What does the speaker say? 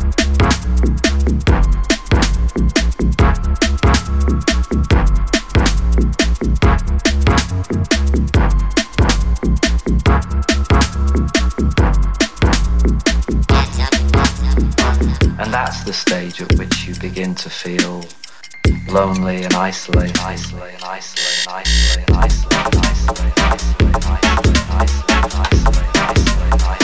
And that's the stage at which you begin to feel lonely and isolated, isolated, isolated, isolated, isolated, isolated, isolated, isolated, isolated, isolated, isolated, isolated.